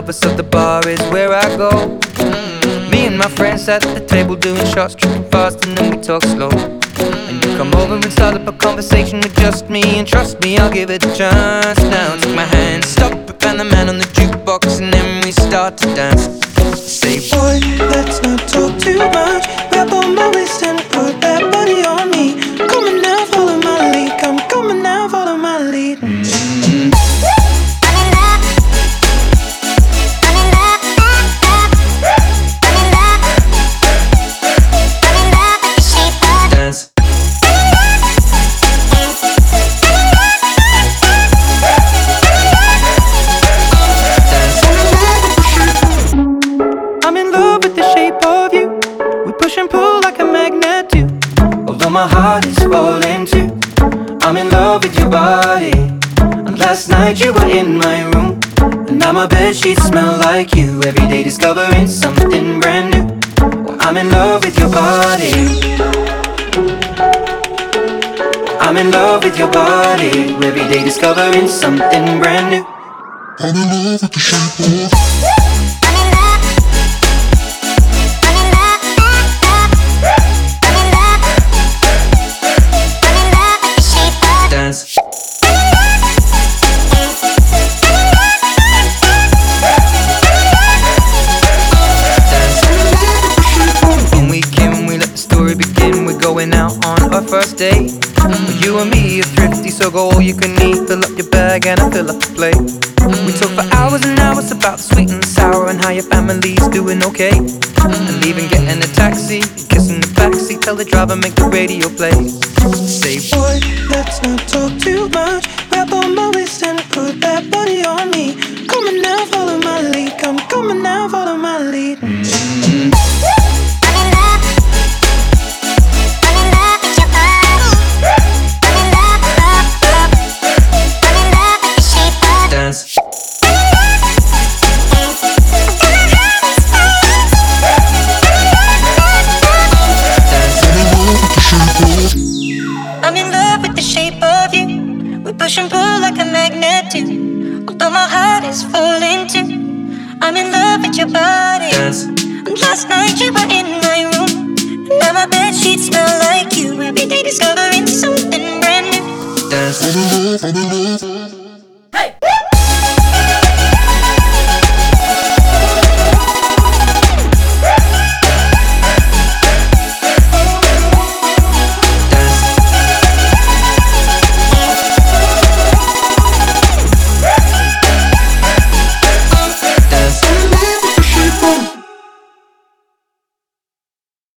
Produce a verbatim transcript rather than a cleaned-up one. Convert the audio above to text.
love, so the bar is where I go. mm. Me and my friends at the table doing shots, tripping fast, and then we talk slow. And you come over and start up a conversation with just me, and trust me, I'll give it a chance. Now take my hand, stop it, and the man on the jukebox, and then we start to dance. Say, boy, let's not talk too much. Grab on my waist and put that body on me. Come on now, follow my lead. Come, come on now, follow my lead. mm-hmm. My heart is falling too. I'm in love with your body. And last night you were in my room, and now my bedsheets smell like you. Every day discovering something brand new. I'm in love with your body. I'm in love with your body. Every day discovering something brand new. I'm in love with the shape of you. First date, mm. you and me are thrifty, so go all you can eat. Fill up your bag and I fill up the plate. mm. We talk for hours and hours about the sweet and the sour, and how your family's doing okay. mm. And leaving, getting a taxi, kissing the backseat, tell the driver make the radio play. Say, boy, let's not talk too much. Grab on my waist and put that body on me. Come on now, follow my lead. Come, come on now, follow my lead. mm-hmm. I'm in love with the shape of you. We push and pull like a magnet do. Although my heart is falling too. I'm in love with your body. Dance. And last night you were in my room, and now my bedsheets smell like you. Every day discovering something brand new. Dance. I'm in love, I'm in love.